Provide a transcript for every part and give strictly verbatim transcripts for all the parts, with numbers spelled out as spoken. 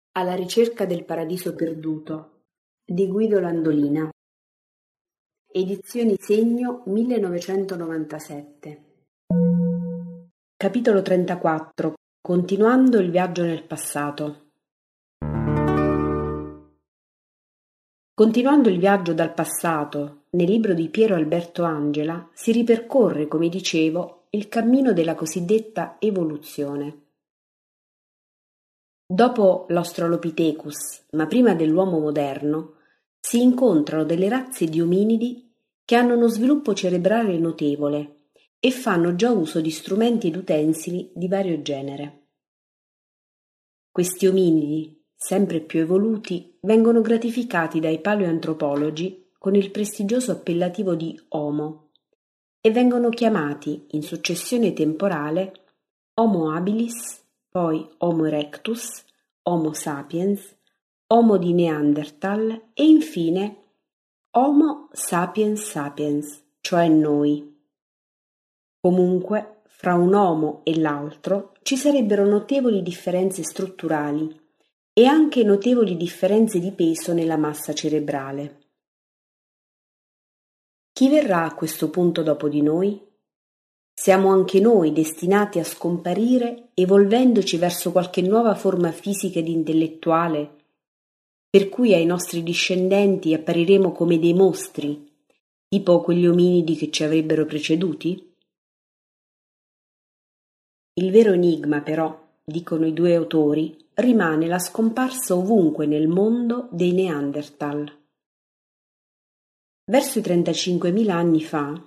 Alla ricerca del paradiso perduto di Guido Landolina. Edizioni Segno millenovecentonovantasette. Capitolo trentaquattro. Continuando il viaggio nel passato. Continuando il viaggio dal passato, nel libro di Piero Alberto Angela si ripercorre, come dicevo, il cammino della cosiddetta evoluzione. Dopo l'Australopithecus, ma prima dell'uomo moderno, si incontrano delle razze di ominidi che hanno uno sviluppo cerebrale notevole e fanno già uso di strumenti ed utensili di vario genere. Questi ominidi, sempre più evoluti, vengono gratificati dai paleoantropologi con il prestigioso appellativo di Homo e vengono chiamati, in successione temporale, Homo habilis, poi Homo erectus, Homo sapiens, Homo di Neanderthal e infine Homo sapiens sapiens, cioè noi. Comunque, fra un Homo e l'altro ci sarebbero notevoli differenze strutturali e anche notevoli differenze di peso nella massa cerebrale. Chi verrà a questo punto dopo di noi? Siamo anche noi destinati a scomparire evolvendoci verso qualche nuova forma fisica ed intellettuale, per cui ai nostri discendenti appariremo come dei mostri, tipo quegli ominidi che ci avrebbero preceduti? Il vero enigma, però, dicono i due autori, rimane la scomparsa ovunque nel mondo dei Neanderthal. Verso i trentacinquemila anni fa,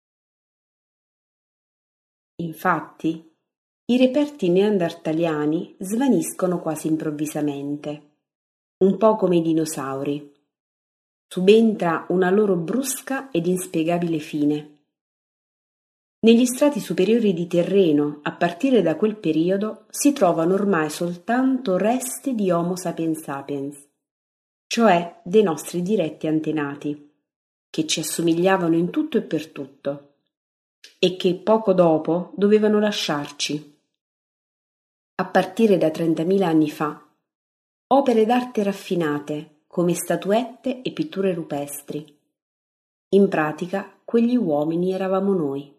infatti, i reperti neandertaliani svaniscono quasi improvvisamente, un po' come i dinosauri. Subentra una loro brusca ed inspiegabile fine. Negli strati superiori di terreno, a partire da quel periodo, si trovano ormai soltanto resti di Homo sapiens sapiens, cioè dei nostri diretti antenati, che ci assomigliavano in tutto e per tutto, e che poco dopo dovevano lasciarci. A partire da trentamila anni fa, opere d'arte raffinate, come statuette e pitture rupestri. In pratica, quegli uomini eravamo noi.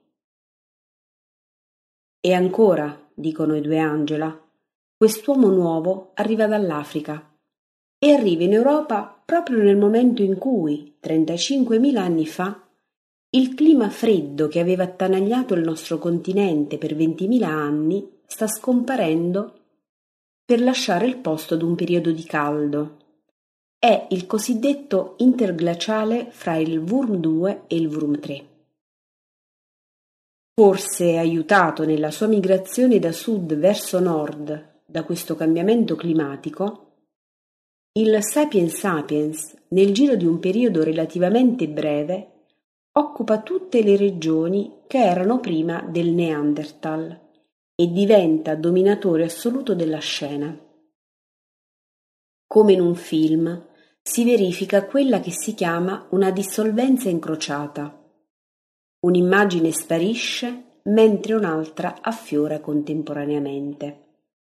E ancora, dicono i due Angela, quest'uomo nuovo arriva dall'Africa e arriva in Europa proprio nel momento in cui, trentacinquemila anni fa, il clima freddo che aveva attanagliato il nostro continente per ventimila anni sta scomparendo per lasciare il posto ad un periodo di caldo. È il cosiddetto interglaciale fra il Wurm due e il Wurm tre. Forse aiutato nella sua migrazione da sud verso nord da questo cambiamento climatico, il Sapiens sapiens, nel giro di un periodo relativamente breve, occupa tutte le regioni che erano prima del Neanderthal e diventa dominatore assoluto della scena. Come in un film, si verifica quella che si chiama una dissolvenza incrociata. Un'immagine sparisce mentre un'altra affiora contemporaneamente.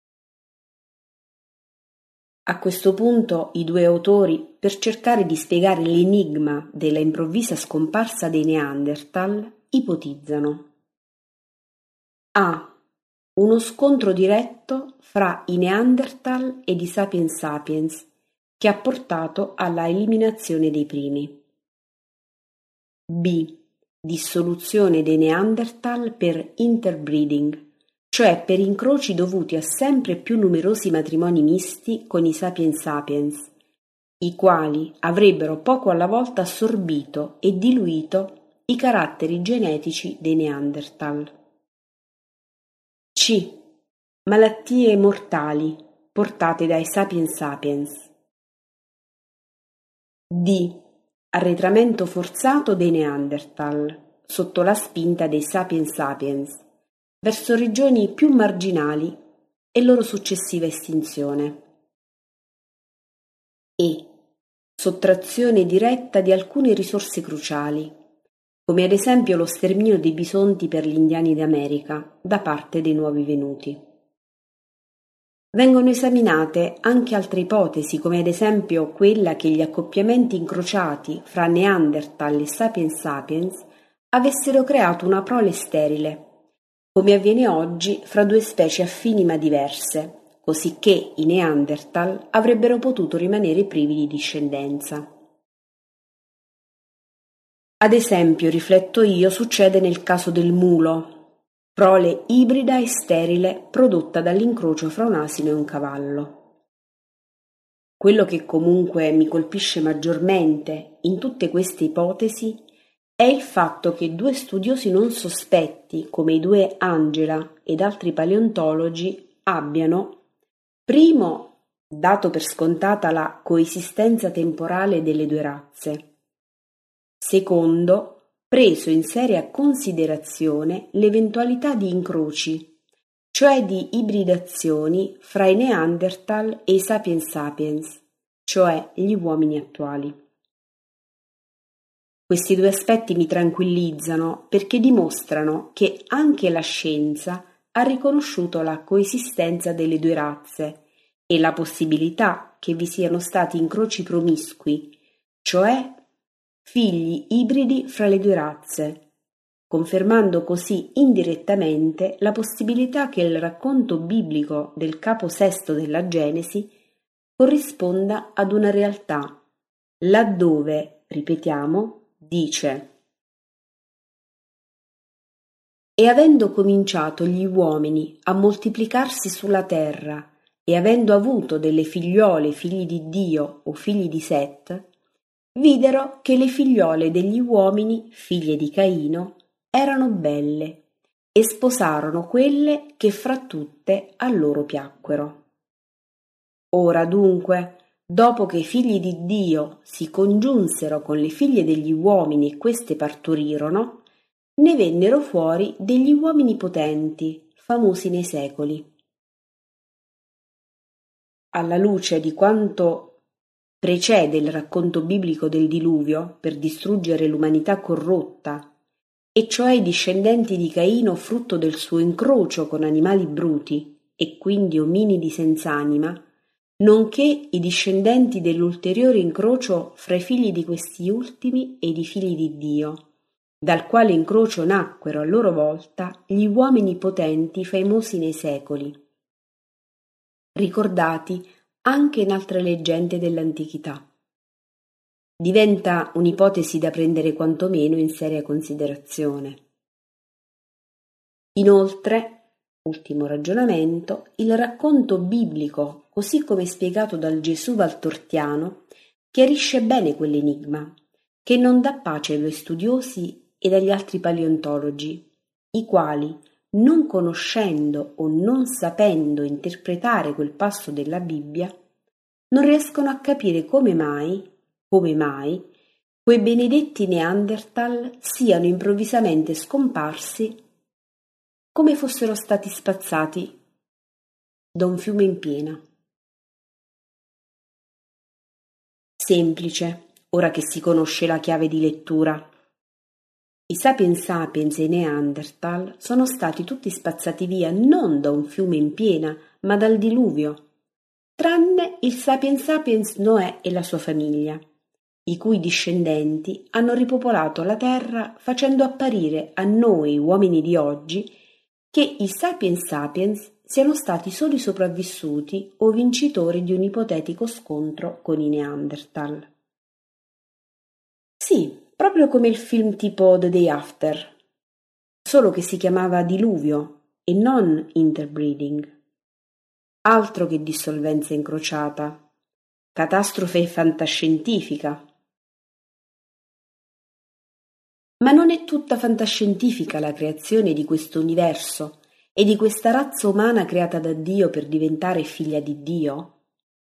A questo punto i due autori, per cercare di spiegare l'enigma della improvvisa scomparsa dei Neanderthal, ipotizzano A. Uno scontro diretto fra i Neanderthal ed i Sapiens sapiens che ha portato alla eliminazione dei primi. B. Dissoluzione dei Neanderthal per interbreeding, cioè per incroci dovuti a sempre più numerosi matrimoni misti con i Sapiens sapiens, i quali avrebbero poco alla volta assorbito e diluito i caratteri genetici dei Neanderthal. C. Malattie mortali portate dai Sapiens sapiens. D. Arretramento forzato dei Neanderthal sotto la spinta dei Sapiens sapiens verso regioni più marginali e loro successiva estinzione. E. Sottrazione diretta di alcune risorse cruciali, come ad esempio lo sterminio dei bisonti per gli indiani d'America da parte dei nuovi venuti. vengono esaminate anche altre ipotesi, come ad esempio quella che gli accoppiamenti incrociati fra Neanderthal e Sapiens sapiens avessero creato una prole sterile, come avviene oggi fra due specie affini ma diverse, cosicché i Neanderthal avrebbero potuto rimanere privi di discendenza. Ad esempio, rifletto io, succede nel caso del mulo, prole ibrida e sterile prodotta dall'incrocio fra un asino e un cavallo. Quello che comunque mi colpisce maggiormente in tutte queste ipotesi è il fatto che due studiosi non sospetti, come i due Angela ed altri paleontologi, abbiano, primo, dato per scontata la coesistenza temporale delle due razze, secondo, preso in seria considerazione l'eventualità di incroci, cioè di ibridazioni fra i Neanderthal e i Sapiens sapiens, cioè gli uomini attuali. Questi due aspetti mi tranquillizzano perché dimostrano che anche la scienza ha riconosciuto la coesistenza delle due razze e la possibilità che vi siano stati incroci promiscui, cioè figli ibridi fra le due razze, confermando così indirettamente la possibilità che il racconto biblico del capo sesto della Genesi corrisponda ad una realtà, laddove, ripetiamo, dice: «E avendo cominciato gli uomini a moltiplicarsi sulla terra e avendo avuto delle figliole figli di Dio o figli di Set, videro che le figliole degli uomini, figlie di Caino, erano belle, e sposarono quelle che fra tutte a loro piacquero. Ora dunque, dopo che i figli di Dio si congiunsero con le figlie degli uomini e queste partorirono, ne vennero fuori degli uomini potenti, famosi nei secoli. Alla luce di quanto precede il racconto biblico del diluvio per distruggere l'umanità corrotta, e cioè i discendenti di Caino frutto del suo incrocio con animali bruti e quindi ominidi senz'anima, nonché i discendenti dell'ulteriore incrocio fra i figli di questi ultimi ed i figli di Dio, dal quale incrocio nacquero a loro volta gli uomini potenti famosi nei secoli, ricordati anche in altre leggende dell'antichità. Diventa un'ipotesi da prendere quantomeno in seria considerazione. Inoltre, ultimo ragionamento, il racconto biblico, così come spiegato dal Gesù Valtortiano, chiarisce bene quell'enigma, che non dà pace ai due studiosi e agli altri paleontologi, i quali, non conoscendo o non sapendo interpretare quel passo della Bibbia, non riescono a capire come mai, come mai, quei benedetti Neanderthal siano improvvisamente scomparsi come fossero stati spazzati da un fiume in piena. Semplice, ora che si conosce la chiave di lettura. I Sapiens sapiens e i Neanderthal sono stati tutti spazzati via non da un fiume in piena, ma dal diluvio, tranne il Sapiens sapiens Noè e la sua famiglia, i cui discendenti hanno ripopolato la terra facendo apparire a noi uomini di oggi che i Sapiens sapiens siano stati soli sopravvissuti o vincitori di un ipotetico scontro con i Neanderthal. Sì, proprio come il film tipo The Day After, solo che si chiamava Diluvio e non Interbreeding. Altro che dissolvenza incrociata, catastrofe fantascientifica. Ma non è tutta fantascientifica la creazione di questo universo e di questa razza umana creata da Dio per diventare figlia di Dio?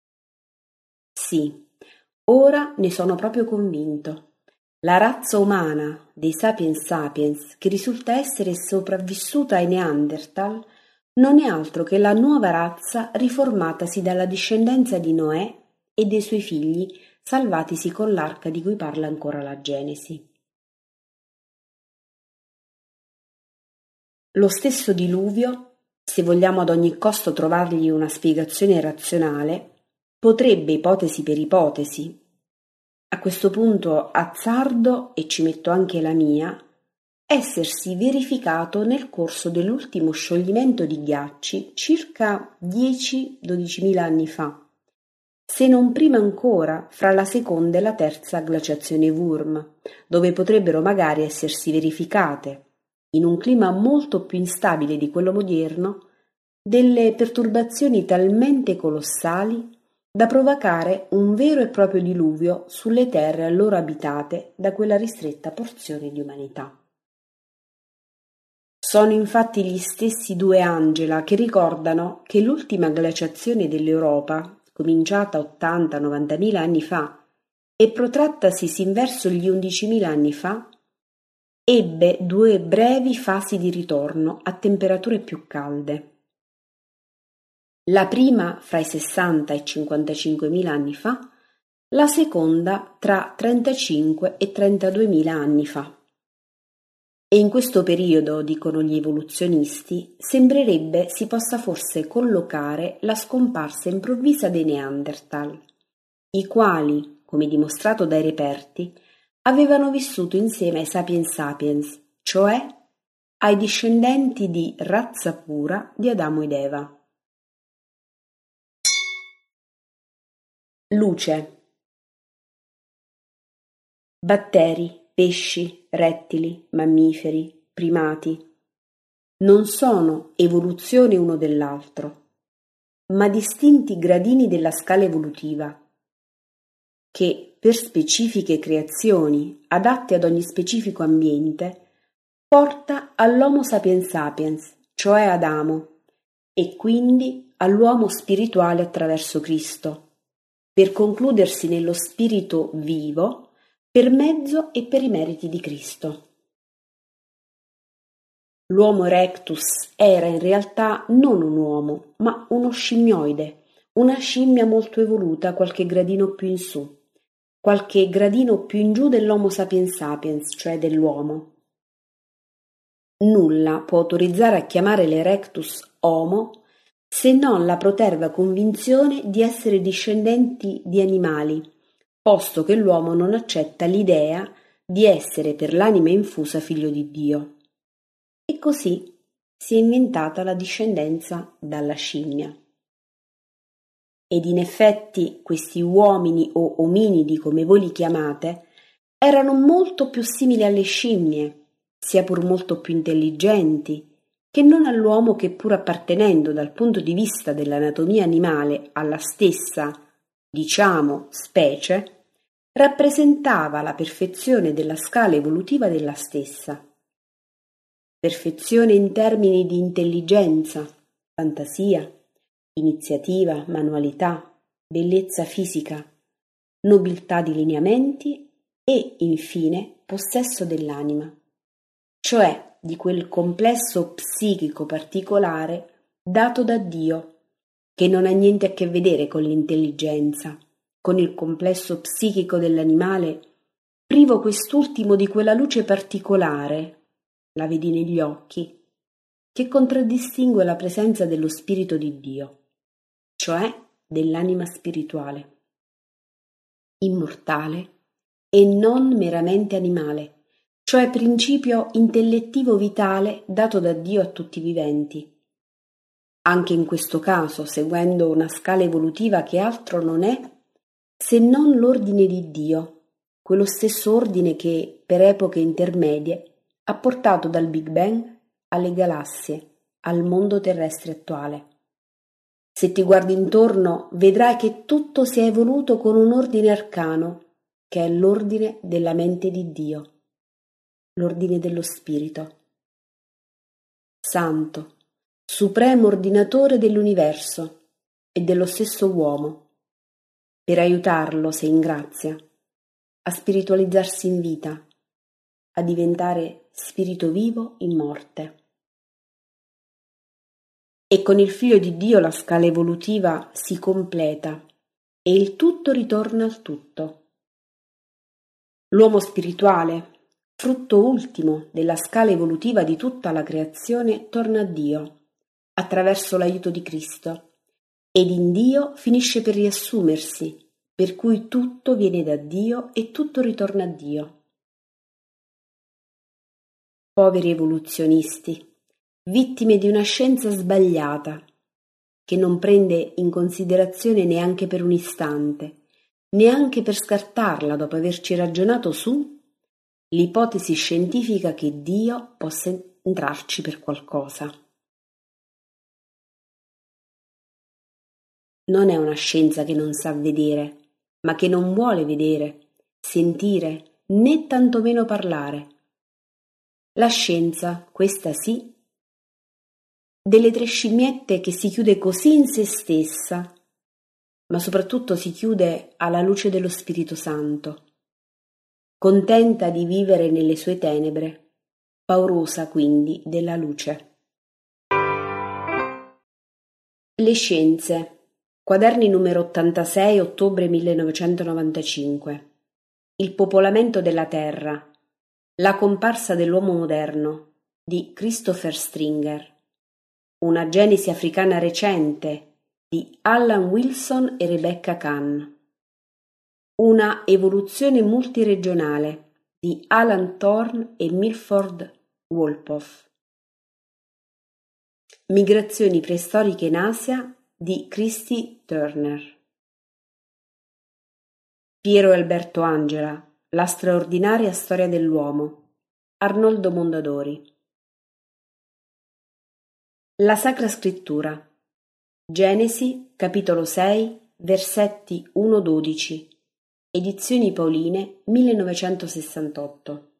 Sì, ora ne sono proprio convinto. La razza umana dei Sapiens sapiens, che risulta essere sopravvissuta ai Neanderthal, non è altro che la nuova razza riformatasi dalla discendenza di Noè e dei suoi figli salvatisi con l'arca di cui parla ancora la Genesi. Lo stesso diluvio se vogliamo ad ogni costo trovargli una spiegazione razionale, potrebbe, ipotesi per ipotesi, a questo punto azzardo, e ci metto anche la mia, essersi verificato nel corso dell'ultimo scioglimento di ghiacci circa dieci dodicimila anni fa, se non prima ancora fra la seconda e la terza glaciazione Würm, dove potrebbero magari essersi verificate, in un clima molto più instabile di quello odierno, delle perturbazioni talmente colossali da provocare un vero e proprio diluvio sulle terre allora abitate da quella ristretta porzione di umanità. Sono infatti gli stessi due Angela che ricordano che l'ultima glaciazione dell'Europa, cominciata ottanta novantamila anni fa e protrattasi sin verso gli undicimila anni fa, ebbe due brevi fasi di ritorno a temperature più calde. La prima fra i sessanta e cinquantacinquemila anni fa, la seconda tra trentacinque e trentaduemila anni fa. E in questo periodo, dicono gli evoluzionisti, sembrerebbe si possa forse collocare la scomparsa improvvisa dei Neanderthal, i quali, come dimostrato dai reperti, avevano vissuto insieme ai sapiens sapiens, cioè ai discendenti di razza pura di Adamo ed Eva. Luce. Batteri, pesci, rettili, mammiferi, primati non sono evoluzione uno dell'altro, ma distinti gradini della scala evolutiva che, per specifiche creazioni adatte ad ogni specifico ambiente, porta all'Homo sapiens sapiens, cioè Adamo, e quindi all'uomo spirituale attraverso Cristo, per concludersi nello spirito vivo per mezzo e per i meriti di Cristo. L'Homo erectus era in realtà non un uomo, ma uno scimmioide, una scimmia molto evoluta qualche gradino più in su, qualche gradino più in giù dell'Homo sapiens sapiens, cioè dell'uomo. Nulla può autorizzare a chiamare l'Erectus Homo se non la proterva convinzione di essere discendenti di animali, posto che l'uomo non accetta l'idea di essere per l'anima infusa figlio di Dio. E così si è inventata la discendenza dalla scimmia. Ed in effetti questi uomini o ominidi, come voi li chiamate, erano molto più simili alle scimmie, sia pur molto più intelligenti, che non all'uomo che, pur appartenendo dal punto di vista dell'anatomia animale alla stessa, diciamo, specie, rappresentava la perfezione della scala evolutiva della stessa. Perfezione in termini di intelligenza, fantasia, iniziativa, manualità, bellezza fisica, nobiltà di lineamenti e, infine, possesso dell'anima, cioè di quel complesso psichico particolare dato da Dio, che non ha niente a che vedere con l'intelligenza, con il complesso psichico dell'animale, privo quest'ultimo di quella luce particolare, la vedi negli occhi, che contraddistingue la presenza dello Spirito di Dio, cioè dell'anima spirituale, immortale e non meramente animale, cioè principio intellettivo vitale dato da Dio a tutti i viventi. Anche in questo caso, seguendo una scala evolutiva che altro non è se non l'ordine di Dio, quello stesso ordine che, per epoche intermedie, ha portato dal Big Bang alle galassie, al mondo terrestre attuale. Se ti guardi intorno, vedrai che tutto si è evoluto con un ordine arcano, che è l'ordine della mente di Dio, l'ordine dello Spirito. Santo, supremo ordinatore dell'universo e dello stesso uomo, per aiutarlo, se in grazia, a spiritualizzarsi in vita, a diventare spirito vivo in morte. E con il Figlio di Dio la scala evolutiva si completa e il tutto ritorna al tutto. L'uomo spirituale, frutto ultimo della scala evolutiva di tutta la creazione, torna a Dio, attraverso l'aiuto di Cristo, ed in Dio finisce per riassumersi, per cui tutto viene da Dio e tutto ritorna a Dio. Poveri evoluzionisti, vittime di una scienza sbagliata, che non prende in considerazione neanche per un istante, neanche per scartarla dopo averci ragionato su, l'ipotesi scientifica che Dio possa entrarci per qualcosa. Non è una scienza che non sa vedere, ma che non vuole vedere, sentire, né tantomeno parlare. La scienza, questa sì, delle tre scimmiette che si chiude così in se stessa, ma soprattutto si chiude alla luce dello Spirito Santo, contenta di vivere nelle sue tenebre, paurosa quindi della luce. Le scienze, quaderni numero ottantasei ottobre millenovecentonovantacinque. Il popolamento della Terra, la comparsa dell'uomo moderno di Christopher Stringer. Una genesi africana recente di Alan Wilson e Rebecca Kahn. Una evoluzione multiregionale di Alan Thorne e Milford Wolpoff. Migrazioni preistoriche in Asia di Christy Turner. Piero e Alberto Angela, la straordinaria storia dell'uomo, Arnoldo Mondadori. La Sacra Scrittura. Genesi, capitolo sei, versetti uno dodici. Edizioni Pauline, millenovecentosessantotto.